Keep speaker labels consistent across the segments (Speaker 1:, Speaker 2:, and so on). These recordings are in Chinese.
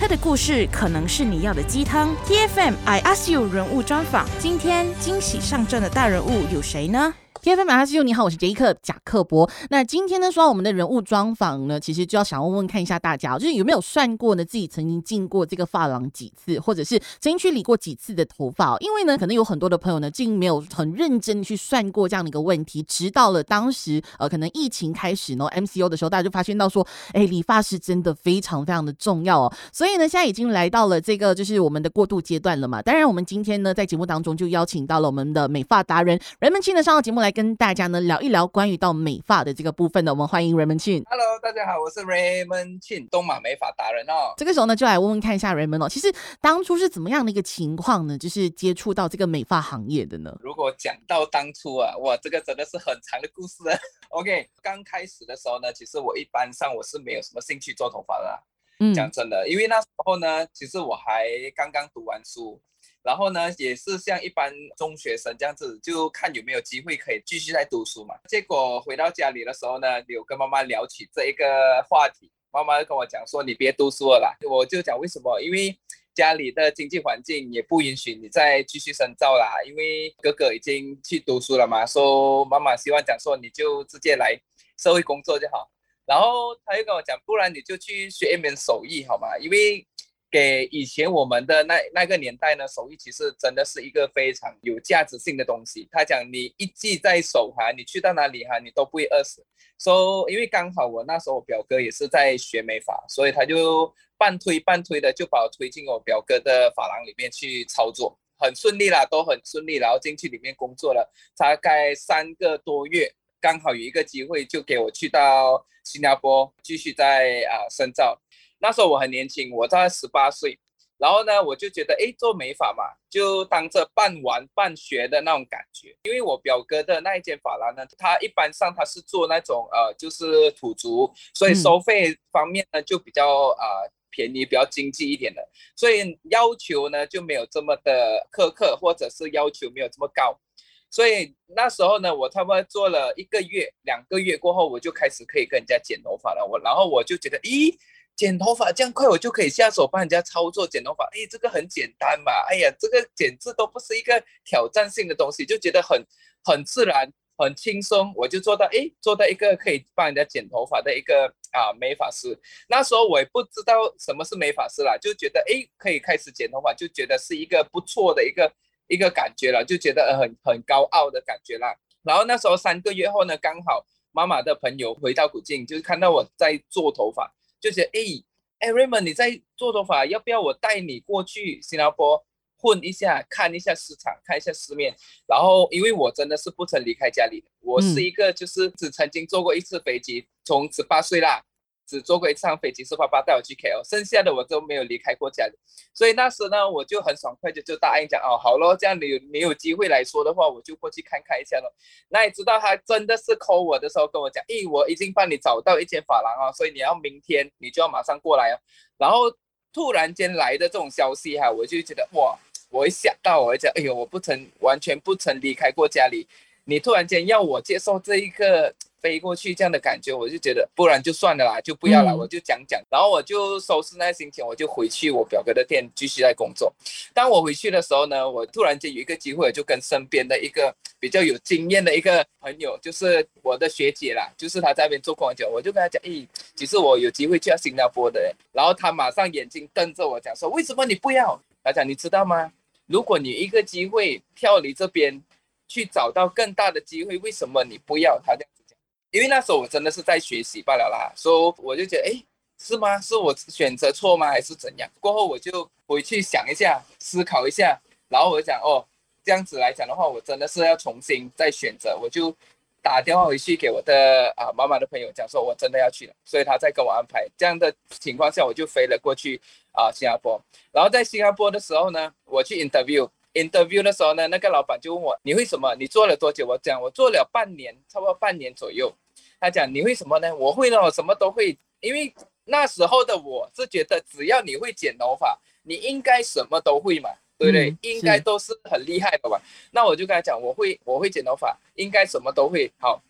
Speaker 1: 他的故事可能是你要的鸡汤。TFM I Ask You 人物专访，今天惊喜上阵的大人物有谁呢？TFM I Ask You， 你好，我是杰克贾克伯。那今天呢，说到我们的人物专访呢，其实就要想问问看一下大家，就是有没有算过呢，自己曾经进过这个发廊几次，或者是曾经去理过几次的头发。因为呢，可能有很多的朋友呢，竟没有很认真去算过这样的一个问题，直到了当时可能疫情开始呢 MCO 的时候，大家就发现到说，理发师真的非常非常的重要哦。所以呢，现在已经来到了这个就是我们的过渡阶段了嘛。当然，我们今天呢，在节目当中就邀请到了我们的美发达人Raymond Chin上到节目来跟大家呢聊一聊关于到美发的这个部分的。我们欢迎 Raymond Chin。Hello，
Speaker 2: 大家好，我是 Raymond Chin， 东马美发达人哦。
Speaker 1: 这个时候呢，就来问问看一下 Raymond 哦，其实当初是怎么样的一个情况呢？就是接触到这个美发行业的呢？
Speaker 2: 如果讲到当初啊，哇，这个真的是很长的故事啊。OK， 刚开始的时候呢，其实我一般上我是没有什么兴趣做头发的啦。讲真的，因为那时候呢，其实我还刚刚读完书。然后呢，也是像一般中学生这样子，就看有没有机会可以继续在读书嘛。结果回到家里的时候呢，有跟妈妈聊起这一个话题，妈妈跟我讲说：“你别读书了啦。”我就讲为什么？因为家里的经济环境也不允许你再继续深造啦。因为哥哥已经去读书了嘛，说妈妈希望讲说你就直接来社会工作就好。然后他又跟我讲，不然你就去学一门手艺好吗？因为给以前我们的那个年代呢，手艺其实真的是一个非常有价值性的东西。他讲你一技在手哈，你去到哪里哈，你都不会饿死。因为刚好我那时候我表哥也是在学美发，所以他就半推半推的就把我推进我表哥的发廊里面去操作，很顺利啦，都很顺利。然后进去里面工作了大概3个多月，刚好有一个机会就给我去到新加坡继续在深造。那时候我很年轻，我大概18岁，然后呢，我就觉得，做美发嘛，就当着半玩半学的那种感觉。因为我表哥的那一间发廊呢，他一般上他是做那种就是土族，所以收费方面呢就比较便宜，比较经济一点的，所以要求呢就没有这么的苛刻，或者是要求没有这么高。所以那时候呢，我差不多做了1个月、2个月过后，我就开始可以跟人家剪头发了。然后我就觉得，剪头发这样快，我就可以下手帮人家操作剪头发。这个很简单嘛。这个简直都不是一个挑战性的东西，就觉得很自然、很轻松。我就做到一个可以帮人家剪头发的一个美发师。那时候我也不知道什么是美发师啦，就觉得可以开始剪头发，就觉得是一个不错的一个感觉了，就觉得很高傲的感觉啦。然后那时候3个月后呢，刚好妈妈的朋友回到古晋，就是看到我在做头发。就觉得Raymond 你在做头发，要不要我带你过去新加坡混一下，看一下市场，看一下市面。然后因为我真的是不曾离开家里的，我是一个就是只曾经坐过1次飞机，从18岁啦，只坐过1趟飞机，是爸爸带我去 KL， 剩下的我都没有离开过家里。所以那时呢，我就很爽快就答应讲好咯，这样你有机会来说的话，我就过去看看一下咯。那你知道他真的是 call 我的时候跟我讲，我已经帮你找到一间发廊所以你要明天你就要马上过来然后突然间来的这种消息我就觉得哇，我会吓到，我会讲我完全不曾离开过家里，你突然间要我接受这一个飞过去这样的感觉，我就觉得不然就算了啦，就不要了，我就讲。然后我就收拾那心情，我就回去我表哥的店继续在工作。当我回去的时候呢，我突然间有一个机会，就跟身边的一个比较有经验的一个朋友，就是我的学姐啦，就是她在那边做工很久，我就跟她讲，其实我有机会去到新加坡的。然后她马上眼睛瞪着我讲说，为什么你不要？她讲你知道吗？如果你一个机会跳离这边去找到更大的机会，为什么你不要？她这样子讲。因为那时候我真的是在学习罢了啦，所以我就觉得是吗？是我选择错吗？还是怎样？过后我就回去想一下，思考一下，然后我就讲这样子来讲的话，我真的是要重新再选择。我就打电话回去给我的妈妈的朋友讲说，我真的要去了，所以他再跟我安排。这样的情况下，我就飞了过去新加坡。然后在新加坡的时候呢，我去 interview 的时候呢，那个老板就问我，你会什么？你做了多久？我讲我做了半年，差不多半年左右。他讲你会什么呢？我会呢，我什么都会。因为那时候的我是觉得，只要你会剪头发，你应该什么都会嘛，对不对？应该都是很厉害的吧？那我就跟他讲，我会剪头发，应该什么都会。好，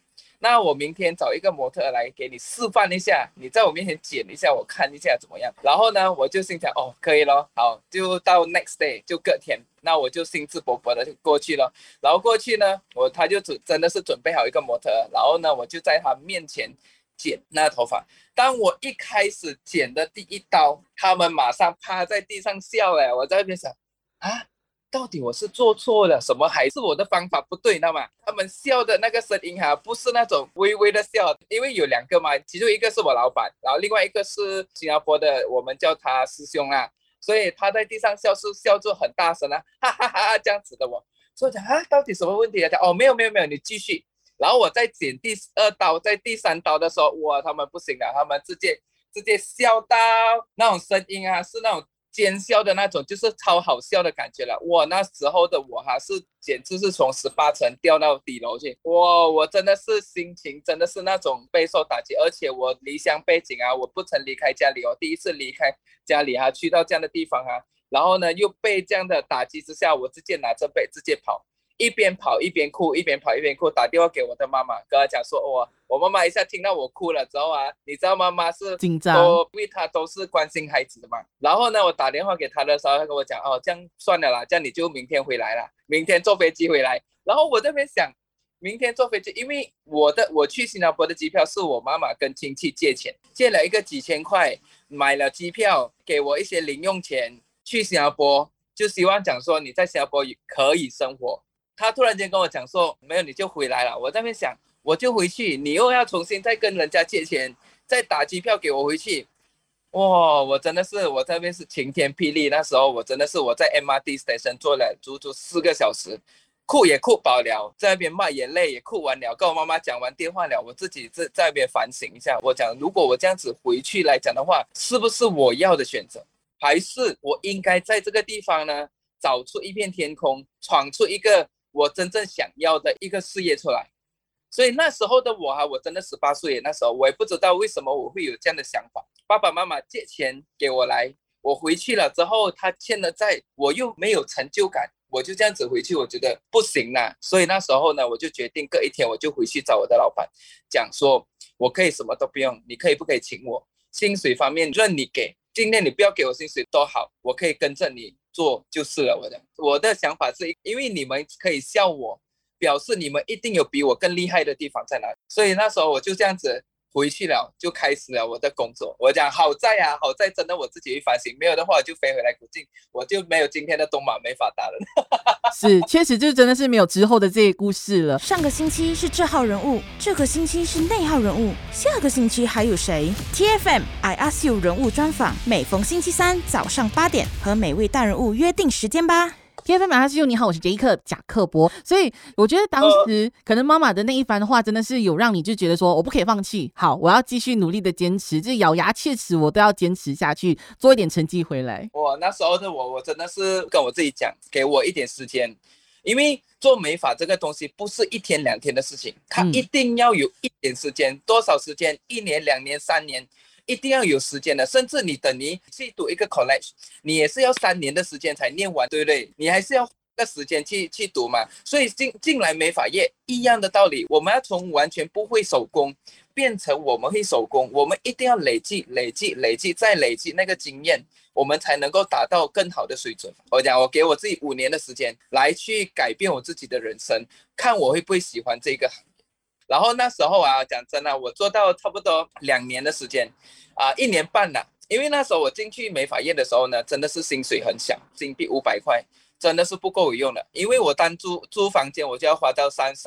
Speaker 2: 那我明天找一个模特来给你示范一下，你在我面前剪一下，我看一下怎么样。然后呢，我就心想，哦，可以咯，好，就到 next day 就隔天，那我就兴致勃勃的就过去了。然后过去呢，他就真的是准备好一个模特，然后呢，我就在他面前剪那头发。当我一开始剪的第一刀，他们马上趴在地上笑了。我在那边想，啊，到底我是做错了什么，还是我的方法不对？那么他们笑的那个声音不是那种微微的笑，因为有2个嘛，其中一个是我老板，然后另外一个是新加坡的，我们叫他师兄啦，所以他在地上笑是笑着很大声哈哈哈这样子的我。所以我讲到底什么问题？他讲没有，你继续。然后我在剪第2刀，在第3刀的时候，哇，他们不行了，他们直接笑到那种声音是那种尖笑的那种，就是超好笑的感觉了。哇，那时候的我是简直是从18层掉到底楼去。哇，我真的是心情真的是那种备受打击，而且我离乡背景我不曾离开家里，我第一次离开家里去到这样的地方然后呢又被这样的打击之下，我直接拿着背直接跑。一边跑一边哭，一边跑一边哭，打电话给我的妈妈，跟她讲说，我妈妈一下听到我哭了之后你知道妈妈是
Speaker 1: 紧张，
Speaker 2: 因为她都是关心孩子的嘛。然后呢，我打电话给她的时候，她跟我讲，这样算了啦，这样你就明天回来啦，明天坐飞机回来。然后我这边想，明天坐飞机，因为我去新加坡的机票是我妈妈跟亲戚借钱，借了一个几千块，买了机票，给我一些零用钱去新加坡，就希望讲说你在新加坡可以生活。他突然间跟我讲说，没有你就回来了。我在那边想，我就回去，你又要重新再跟人家借钱，再打机票给我回去。哇，我真的是我在那边是晴天霹雳。那时候我真的是我在 MRT station 坐了足足4个小时，哭也哭饱了，在那边抹眼泪也哭完了，跟我妈妈讲完电话了，我自己在那边反省一下。我讲，如果我这样子回去来讲的话，是不是我要的选择，还是我应该在这个地方呢找出一片天空，闯出一个我真正想要的一个事业出来。所以那时候的我真的18岁，那时候我也不知道为什么我会有这样的想法。爸爸妈妈借钱给我来，我回去了之后，他欠了债，我又没有成就感，我就这样子回去，我觉得不行啦。所以那时候呢，我就决定隔一天我就回去找我的老板，讲说我可以什么都不用，你可以不可以请我？薪水方面任你给，今天你不要给我薪水都好，我可以跟着你做就是了。我的想法是因为你们可以笑我，表示你们一定有比我更厉害的地方在哪里。所以那时候我就这样子回去了，就开始了我的工作。我讲好在真的我自己会反省，没有的话我就飞回来古晋，我就没有今天的东马没法打了。
Speaker 1: 是，确实就真的是没有之后的这些故事了。上个星期是这号人物，这个星期是那号人物，下个星期还有谁 ？TFM I Ask You 人物专访，每逢星期3早上8点，和每位大人物约定时间吧。TFM I Ask You，你好，我是杰克贾克伯。所以我觉得当时可能妈妈的那一番话真的是有让你就觉得说，我不可以放弃，好，我要继续努力的坚持，就咬牙切齿，我都要坚持下去，做一点成绩回来。
Speaker 2: 那时候的我真的是跟我自己讲，给我一点时间，因为做美发这个东西不是1天2天的事情，它一定要有一点时间，多少时间？1年、2年、3年。一定要有时间的，甚至你等你去读一个 college， 你也是要3年的时间才念完，对不对？你还是要个时间去读嘛。所以进来美发业一样的道理，我们要从完全不会手工变成我们会手工，我们一定要累积再累积那个经验，我们才能够达到更好的水准。我给我自己5年的时间来去改变我自己的人生，看我会不会喜欢这个行业。然后那时候讲真的，我做到差不多2年的时间1年半了。因为那时候我进去美发业的时候呢，真的是薪水很小，新币500块，真的是不够用的。因为我单租房间我就要花到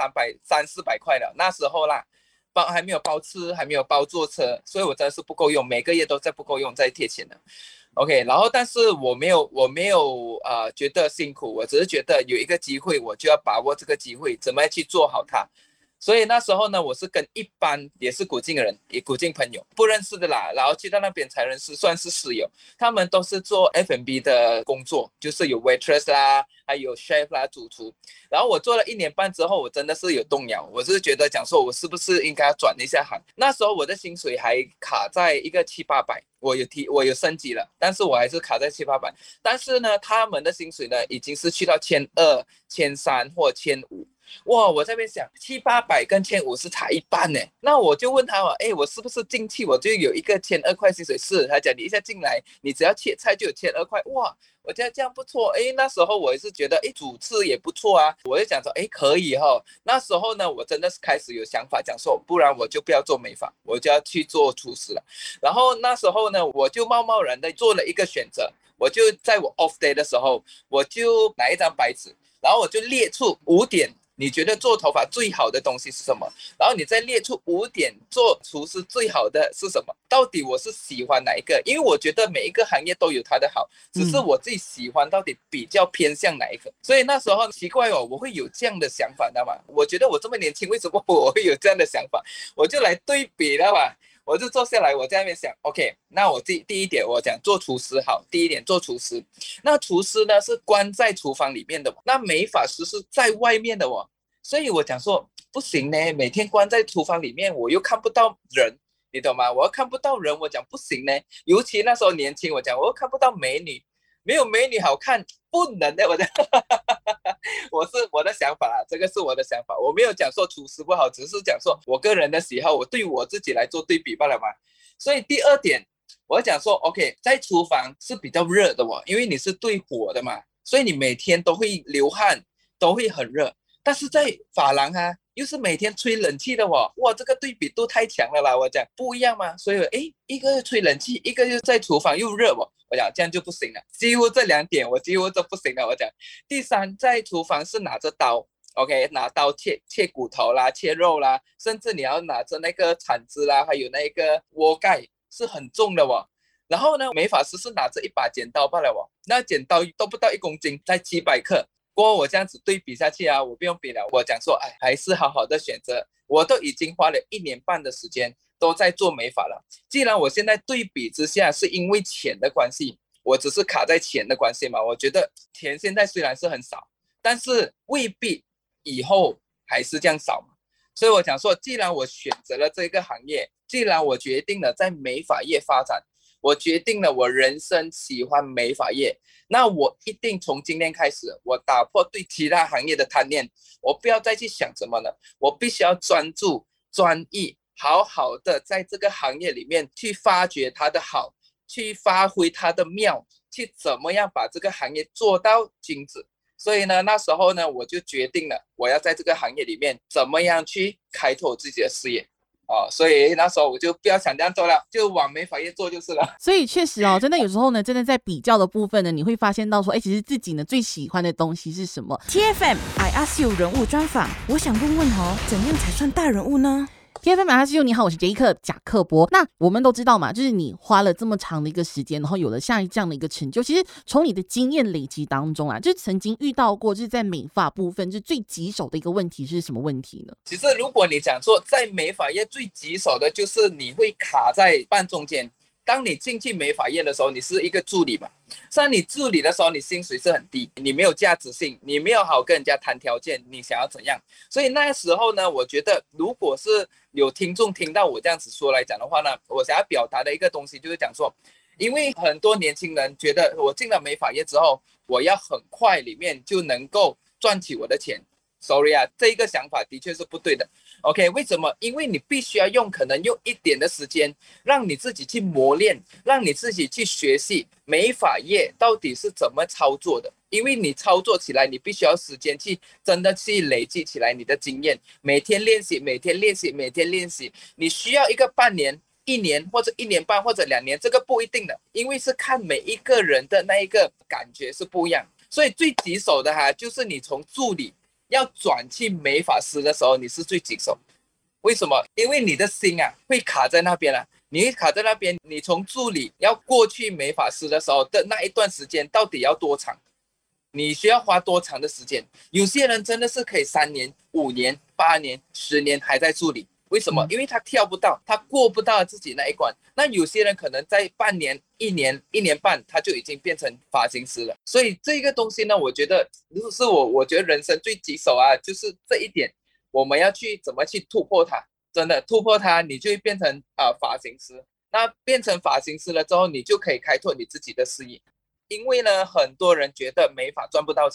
Speaker 2: 300-400块了，那时候啦，还没有包吃，还没有包坐车，所以我真的是不够用，每个月都在不够用，在贴钱的。OK， 然后但是我没有觉得辛苦，我只是觉得有一个机会，我就要把握这个机会，怎么样去做好它。所以那时候呢，我是跟一般也是古晋的人，也古晋朋友不认识的啦，然后去到那边才认识，算是室友。他们都是做 F&B 的工作，就是有 waitress 啦，还有 chef 啦，主厨。然后我做了1年半之后，我真的是有动摇，我是觉得讲说，我是不是应该要转一下行？那时候我的薪水还卡在一个700-800，我有升级了，但是我还是卡在700-800。但是呢，他们的薪水呢，已经是去到1200、1300或1500。 哇，我在那边想700-800跟1500是差一半呢。那我就问他嘛，我是不是进去我就有一个1200薪水？是，他讲你一下进来，你只要切菜就有1200，哇，我觉得这样不错。那时候我也是觉得，主吃也不错啊，我就想说，可以哈。那时候呢，我真的是开始有想法，讲说，不然我就不要做美发，我就要去做厨师了。然后那时候呢，我就贸贸然的做了一个选择，我就在我 off day 的时候，我就拿一张白纸，然后我就列出5点。你觉得做头发最好的东西是什么？然后你再列出5点做厨师最好的是什么？到底我是喜欢哪一个？因为我觉得每一个行业都有它的好，只是我自己喜欢到底比较偏向哪一个。所以那时候奇怪我会有这样的想法，知道吗？我觉得我这么年轻，为什么我会有这样的想法？我就来对比了嘛。我就坐下来，我在那边想 ，OK， 那我第一点我讲做厨师好，第一点做厨师，那厨师呢是关在厨房里面的，那美发师是在外面的所以我讲说不行呢，每天关在厨房里面，我又看不到人，你懂吗？我又看不到人，我讲不行呢，尤其那时候年轻，我讲我又看不到美女，没有美女好看，不能的，我的想法啦，这个是我的想法，我没有讲说厨师不好，只是讲说我个人的喜好，我对我自己来做对比罢了嘛。所以第二点，我讲说 OK， 在厨房是比较热的因为你是对火的嘛，所以你每天都会流汗，都会很热。但是在发廊又是每天吹冷气的哇，这个对比度太强了啦，我讲不一样嘛。所以一个吹冷气，一个又在厨房又热我讲这样就不行了，几乎这2点我几乎都不行了。我讲第三，在厨房是拿着刀 ，OK， 拿刀切骨头啦，切肉啦，甚至你要拿着那个铲子啦，还有那个锅盖是很重的然后呢，美发师是拿着一把剪刀罢了那剪刀都不到1公斤，才700克。过后我这样子对比下去我不用比了，我讲说还是好好的选择。我都已经花了1年半的时间都在做美发了，既然我现在对比之下是因为钱的关系，我只是卡在钱的关系嘛，我觉得钱现在虽然是很少，但是未必以后还是这样少嘛。所以我讲说，既然我选择了这个行业，既然我决定了在美发业发展，我决定了我人生喜欢美发业，那我一定从今天开始，我打破对其他行业的贪念，我不要再去想什么了，我必须要专注、专一，好好的在这个行业里面去发掘它的好，去发挥它的妙，去怎么样把这个行业做到精致。所以呢，那时候呢，我就决定了，我要在这个行业里面怎么样去开拓自己的事业。所以那时候我就不要想这样做了，就往美发业做就是了。
Speaker 1: 所以确实真的有时候呢，真的在比较的部分呢，你会发现到说，其实自己呢最喜欢的东西是什么。TFM I Ask You 人物专访，我想问问怎样才算大人物呢？TFM I Ask You， 你好，我是杰克贾克伯。那我们都知道嘛，就是你花了这么长的一个时间，然后有了像这样的一个成就。其实从你的经验累积当中就曾经遇到过，就是在美发部分，就最棘手的一个问题是什么问题呢？
Speaker 2: 其实如果你讲说在美发业最棘手的就是你会卡在半中间。当你进去美发业的时候，你是一个助理嘛，像你助理的时候，你薪水是很低，你没有价值性，你没有好跟人家谈条件，你想要怎样？所以那时候呢，我觉得如果是有听众听到我这样子说来讲的话呢，我想要表达的一个东西就是讲说，因为很多年轻人觉得我进了美发业之后，我要很快里面就能够赚起我的钱。Sorry 这一个想法的确是不对的。OK， 为什么？因为你必须要可能用一点的时间，让你自己去磨练，让你自己去学习美发业到底是怎么操作的。因为你操作起来，你必须要时间去真的去累积起来你的经验，每天练习，每天练习，每天练习。你需要一个半年、1年或者1年半或者2年，这个不一定的，因为是看每一个人的那一个感觉是不一样。所以最棘手的就是你从助理要转去美发师的时候，你是最棘手。为什么？因为你的心会卡在那边你会卡在那边，你从助理要过去美发师的时候的那一段时间到底要多长？你需要花多长的时间？有些人真的是可以3年、5年、8年、10年还在助理。为什么？因为他跳不到，他过不到自己那一关。那有些人可能在半年、1年、1年半，他就已经变成发型师了。所以这个东西呢，我觉得是我觉得人生最棘手就是这一点，我们要去怎么去突破它。真的突破它，你就会变成发型师。那变成发型师了之后，你就可以开拓你自己的事业。因为呢，很多人觉得美发赚不到钱，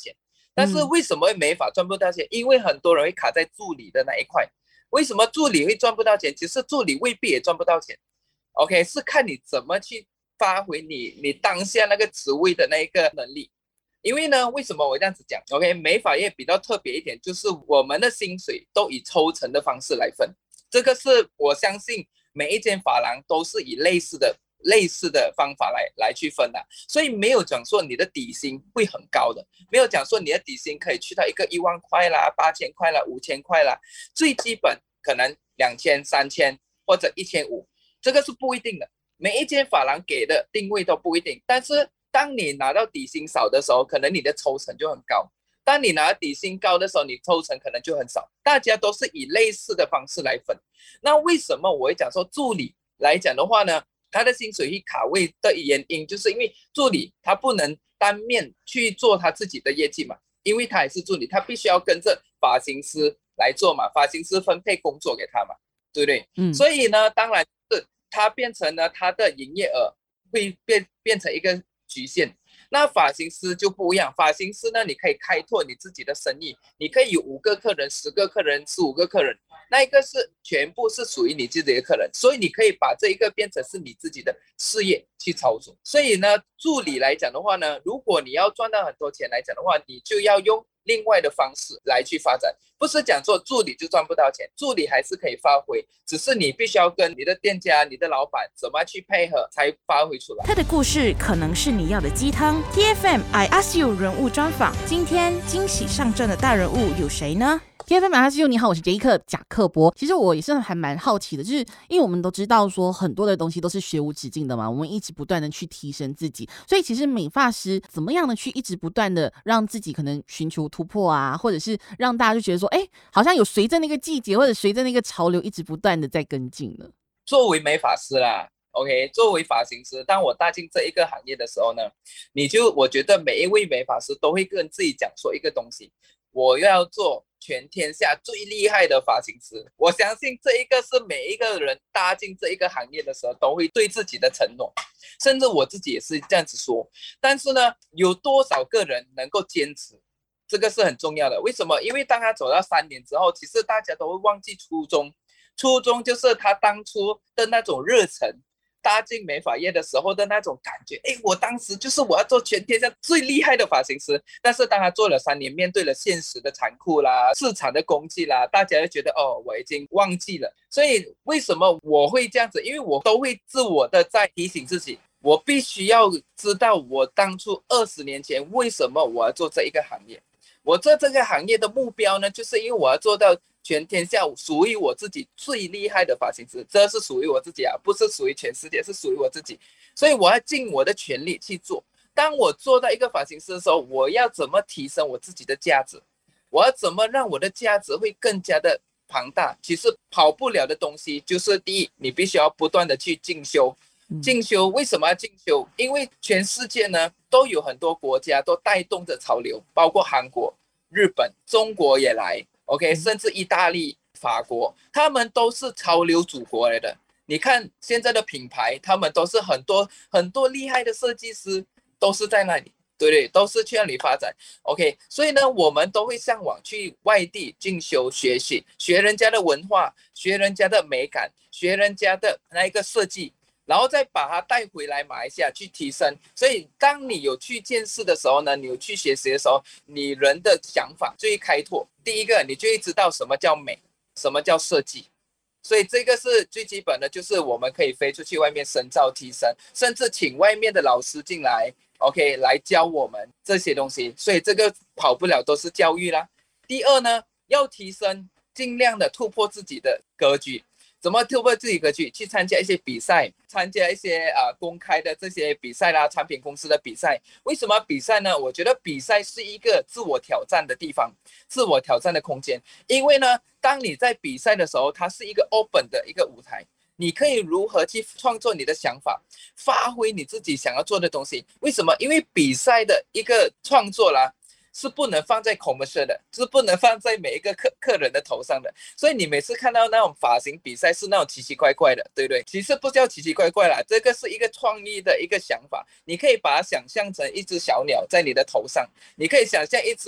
Speaker 2: 但是为什么美发赚不到钱？因为很多人会卡在助理的那一块。为什么助理会赚不到钱？其实助理未必也赚不到钱。OK， 是看你怎么去发挥你当下那个职位的那一个能力。因为呢，为什么我这样子讲 ？OK， 美发业比较特别一点，就是我们的薪水都以抽成的方式来分。这个是我相信每一间发廊都是以类似的方法来去分的，所以没有讲说你的底薪会很高的，没有讲说你的底薪可以去到一个1万块啦、8000块啦、5000块啦，最基本可能2000、3000或者1500，这个是不一定的，每一间发廊给的定位都不一定，但是当你拿到底薪少的时候，可能你的抽成就很高。当你拿底薪高的时候，你抽成可能就很少。大家都是以类似的方式来分。那为什么我会讲说助理来讲的话呢？他的薪水去卡位的原因，就是因为助理他不能单面去做他自己的业绩嘛，因为他也是助理，他必须要跟着发型师来做嘛，发型师分配工作给他嘛，对不对？所以呢，当然是他变成了他的营业额会变成一个局限。那发型师就不一样，发型师呢，你可以开拓你自己的生意，你可以有5个客人、10个客人、15个客人，那一个是全部是属于你自己的客人，所以你可以把这一个变成是你自己的事业去操作。所以呢，助理来讲的话呢，如果你要赚到很多钱来讲的话，你就要用另外的方式来去发展，不是讲做助理就赚不到钱，助理还是可以发挥，只是你必须要跟你的店家、你的老板怎么去配合才发挥出来。
Speaker 1: 他的故事可能是你要的鸡汤。TFM I Ask You 人物专访，今天惊喜上阵的大人物有谁呢？TFM I Ask You， 你好，我是杰克贾克伯。其实我也是还蛮好奇的，就是因为我们都知道说很多的东西都是学无止境的嘛，我们一直不断的去提升自己，所以其实美发师怎么样的去一直不断的让自己可能寻求突破啊，或者是让大家就觉得说，哎，好像有随着那个季节或者随着那个潮流一直不断的在跟进了。
Speaker 2: 作为美发师啦，OK， 作为发型师，当我踏进这一个行业的时候呢，我觉得每一位美发师都会跟自己讲说一个东西，我要做全天下最厉害的发型师。我相信这一个是每一个人踏进这一个行业的时候都会对自己的承诺，甚至我自己也是这样子说。但是呢，有多少个人能够坚持，这个是很重要的。为什么？因为当他走到3年之后，其实大家都会忘记初衷。初衷就是他当初的那种热忱，踏进美发业的时候的那种感觉。我当时就是我要做全天下最厉害的发型师。但是当他做了3年，面对了现实的残酷啦、市场的攻击啦，大家就觉得我已经忘记了。所以为什么我会这样子？因为我都会自我的在提醒自己，我必须要知道我当初20年前为什么我要做这一个行业。我做这个行业的目标呢，就是因为我要做到全天下属于我自己最厉害的发型师，这是属于我自己啊，不是属于全世界，是属于我自己。所以我要尽我的全力去做。当我做到一个发型师的时候，我要怎么提升我自己的价值？我要怎么让我的价值会更加的庞大？其实跑不了的东西就是第一，你必须要不断的去进修。进修为什么要进修？因为全世界呢都有很多国家都带动着潮流，包括韩国、日本、中国也来 ，OK， 甚至意大利、法国，他们都是潮流祖国来的。你看现在的品牌，他们都是很多厉害的设计师都是在那里，对不对？都是去那里发展 ，OK。所以呢，我们都会向往去外地进修学习，学人家的文化，学人家的美感，学人家的那一个设计。然后再把它带回来马来西亚去提升。所以当你有去见识的时候呢，你有去学习的时候，你人的想法就会开拓。第一个，你就会知道什么叫美，什么叫设计。所以这个是最基本的，就是我们可以飞出去外面深造提升，甚至请外面的老师进来 ，OK， 来教我们这些东西。所以这个跑不了，都是教育啦。第二呢，要提升，尽量的突破自己的格局。怎么突破自己格局？去参加一些比赛，参加一些公开的这些比赛啦，产品公司的比赛。为什么比赛呢？我觉得比赛是一个自我挑战的地方，自我挑战的空间。因为呢，当你在比赛的时候，它是一个 open 的一个舞台，你可以如何去创作你的想法，发挥你自己想要做的东西。为什么？因为比赛的一个创作啦，是不能放在 commercial 的，是不能放在每一个客人的头上的。所以你每次看到那种发型比赛是那种奇奇怪怪的，对不对？其实不叫奇奇怪怪啦，这个是一个创意的一个想法。你可以把它想象成一只小鸟在你的头上，你可以想象一只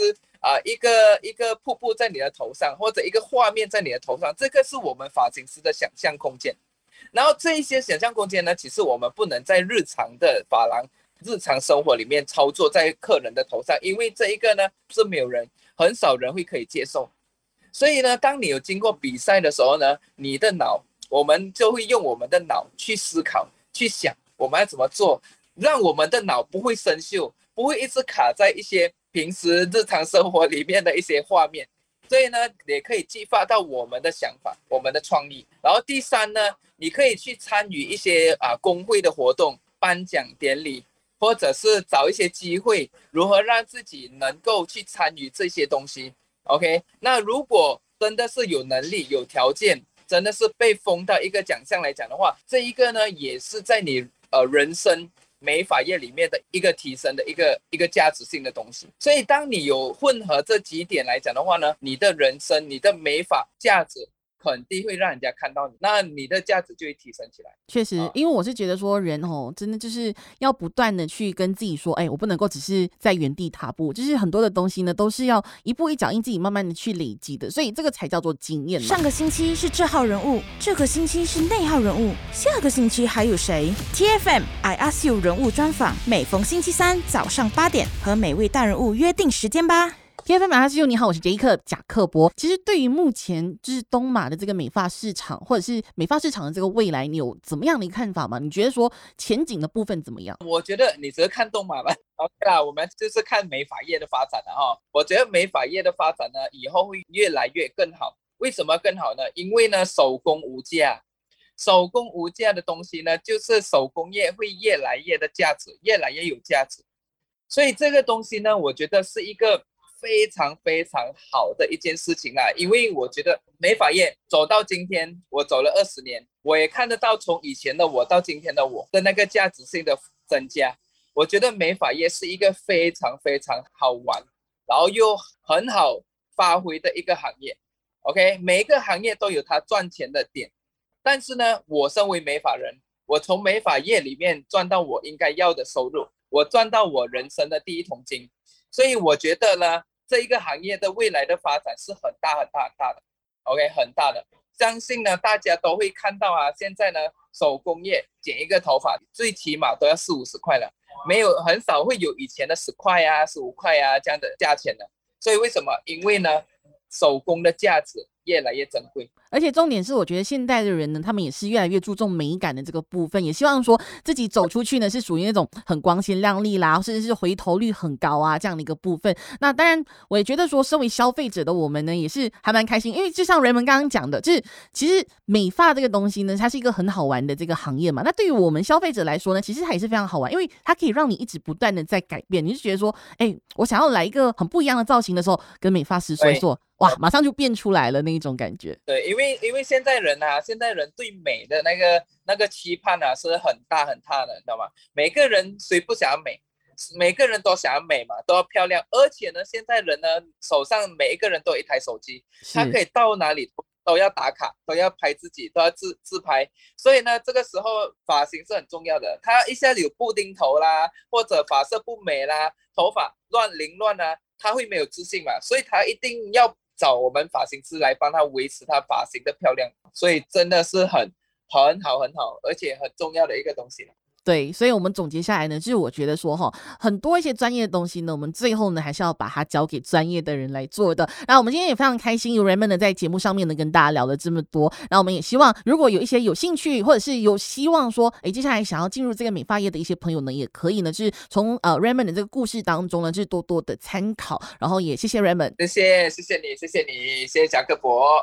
Speaker 2: 一个瀑布在你的头上，或者一个画面在你的头上，这个是我们发型师的想象空间。然后这一些想象空间呢，其实我们不能在日常的发廊、日常生活里面操作在客人的头上，因为这一个呢是没有人，很少人会可以接受。所以呢，当你有经过比赛的时候呢，你的脑，我们就会用我们的脑去思考、去想我们要怎么做，让我们的脑不会生锈，不会一直卡在一些平时日常生活里面的一些画面。所以呢，也可以激发到我们的想法、我们的创意。然后第三呢，你可以去参与一些工会的活动、颁奖典礼，或者是找一些机会，如何让自己能够去参与这些东西。OK， 那如果真的是有能力、有条件，真的是被封到一个奖项来讲的话，这一个呢，也是在你人生美发业里面的一个提升的一个价值性的东西。所以当你有混合这几点来讲的话呢，你的人生、你的美发价值肯定会让人家看到你，那你的价值就会提升起来。
Speaker 1: 确实，因为我是觉得说人真的就是要不断的去跟自己说，我不能够只是在原地踏步，就是很多的东西呢都是要一步一脚印自己慢慢的去累积的，所以这个才叫做经验嘛。上个星期是这号人物，这个星期是那号人物，下个星期还有谁？ TFM I Ask You 人物专访，每逢星期三早上8点和每位大人物约定时间吧。TFM I Ask You， 你好，我是杰克贾克伯。其实对于目前就是东马的这个美发市场，或者是美发市场的这个未来，你有怎么样的一个看法吗？你觉得说前景的部分怎么样？
Speaker 2: 我觉得你只是看东马吧。OK 啦，我们就是看美发业的发展了哈。我觉得美发业的发展呢，以后会越来越更好。为什么更好呢？因为呢，手工无价，手工无价的东西呢，就是手工业会越来越的价值，越来越有价值。所以这个东西呢，我觉得是一个非常非常好的一件事情啦。因为我觉得美发业走到今天，我走了20年，我也看得到从以前的我到今天的我的那个价值性的增加。我觉得美发业是一个非常非常好玩，然后又很好发挥的一个行业。OK， 每一个行业都有它赚钱的点，但是呢，我身为美发人，我从美发业里面赚到我应该要的收入，我赚到我人生的第一桶金。所以我觉得呢，这一个行业的未来的发展是很大很大很大的 ，OK， 很大的。相信呢，大家都会看到啊，现在呢，手工业剪一个头发最起码都要40-50块了，没有很少会有以前的10块啊、15块啊这样的价钱的。所以为什么？因为呢，手工的价值越来越珍贵。
Speaker 1: 而且重点是，我觉得现代的人呢，他们也是越来越注重美感的这个部分，也希望说自己走出去呢是属于那种很光鲜亮丽啦，甚至是回头率很高啊这样的一个部分。那当然，我也觉得说，身为消费者的我们呢，也是还蛮开心，因为就像 Raymond 刚刚讲的，就是其实美发这个东西呢，它是一个很好玩的这个行业嘛。那对于我们消费者来说呢，其实它也是非常好玩，因为它可以让你一直不断的在改变。你就觉得说，我想要来一个很不一样的造型的时候，跟美发师说一说。哇，马上就变出来了那一种感觉。
Speaker 2: 对，因为现在人对美的那个期盼啊是很大很大的，你知道吗？每个人谁不想要美？每个人都想要美嘛，都要漂亮。而且呢，现在人呢手上每一个人都有一台手机，他可以到哪里都要打卡，都要拍自己，都要自拍。所以呢，这个时候发型是很重要的。他一下子有布丁头啦，或者发色不美啦，头发凌乱啊，他会没有自信嘛，所以他一定要找我们发型师来帮他维持他发型的漂亮，所以真的是很好，而且很重要的一个东西。
Speaker 1: 对，所以我们总结下来呢，就是我觉得说很多一些专业的东西呢，我们最后呢还是要把它交给专业的人来做的。那我们今天也非常开心，有 Raymond 呢在节目上面呢跟大家聊了这么多。那我们也希望，如果有一些有兴趣或者是有希望说，接下来想要进入这个美发业的一些朋友呢，也可以呢，就是从Raymond 的这个故事当中呢，就是多多的参考。然后也谢谢 Raymond，
Speaker 2: 谢谢你，谢谢贾克伯。